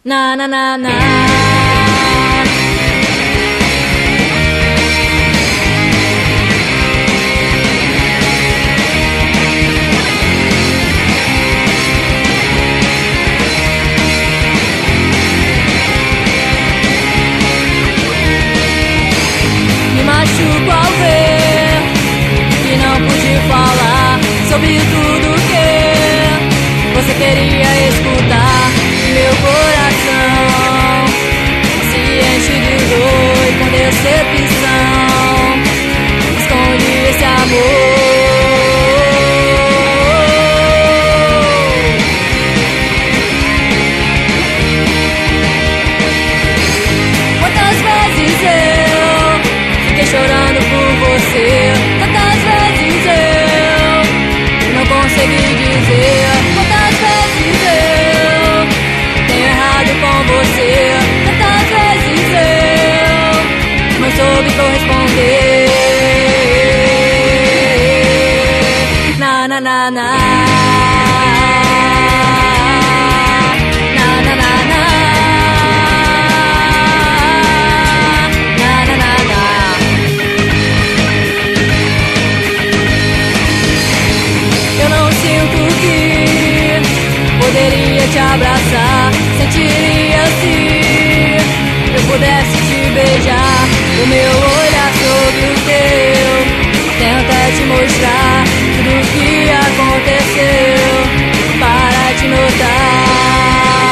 Na na na na. Me machuco ao ver que não pude falar sobre tudo que você queria escutar. Meu coração se enche de dor e com decepção esconde esse amor. Quantas vezes eu fiquei chorando por você, tantas vezes eu não consegui dizer. Quantas vezes eu tenho errado com você, tantas vezes eu não soube corresponder. Na na na na. Na na na na. Na na na na. Eu não sinto que poderia te abraçar, sentiria se eu pudesse te beijar. O meu olhar sobre o teu tenta te mostrar tudo o que aconteceu para te notar.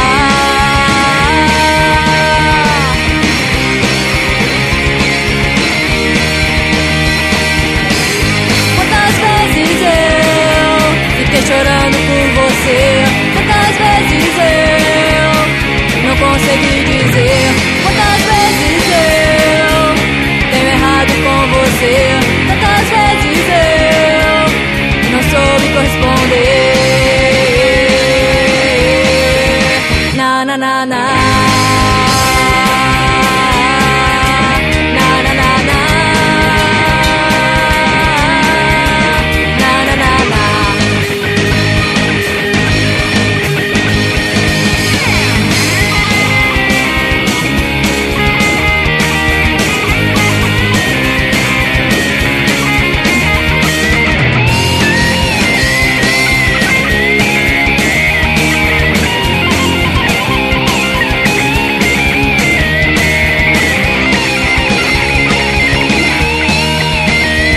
Quantas vezes eu fiquei chorando por você, quantas vezes eu não consegui dizer. Quantas vezes eu tenho errado com você, tantas vezes eu não soube corresponder. Na na na na. Na na na na. Na na na na.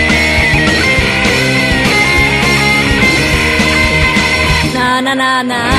Na na na.